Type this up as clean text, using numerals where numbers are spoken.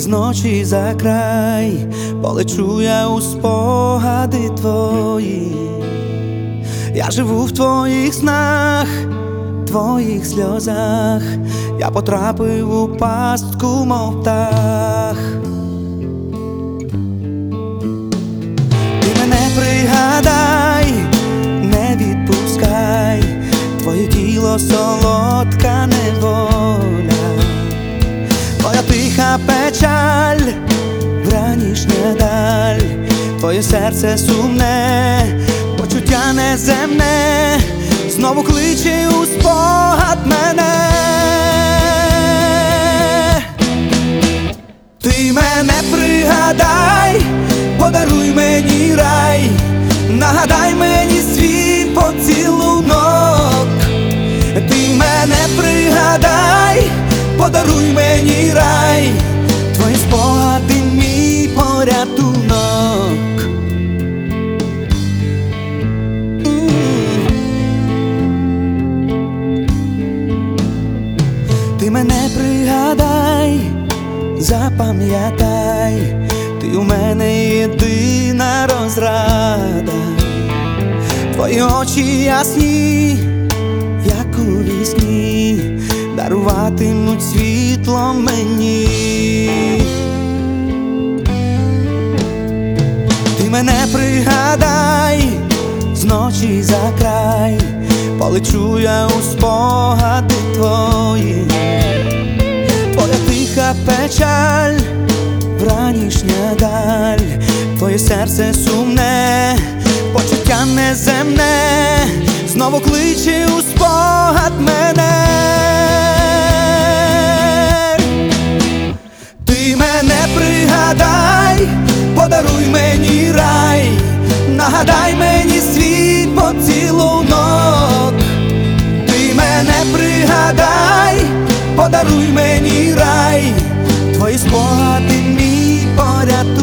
зночі за край, полечу я у спогади твої. Я живу в твоїх снах, твоїх сльозах, я потрапив у пастку, мов птах. Ти мене пригадай, не відпускай, твоє тіло солодка неволя, твоя тиха печаль, вранішня даль, твоє серце сумне, почуття неземне, знову кличе у спогад мене. Ти мене пригадай, подаруй мені рай, нагадай мені свій поцілунок. Ти мене пригадай, подаруй мені рай, твої спогади мій порятунок. Ти мене пригадай, запам'ятай, ти у мене єдина розрада. Твої очі ясні, як у вісні, даруватимуть світло мені. Ти мене пригадай, зночі за край, полечу я у спогади твої. Твоя тиха печаль, вранішня даль, твоє серце сумне, почуття неземне, знову кличе у спогад мене. Ти мене пригадай, подаруй мені рай, нагадай мені свій поцілунок. Ти мене пригадай, подаруй мені рай, твої спогади мій порятунок.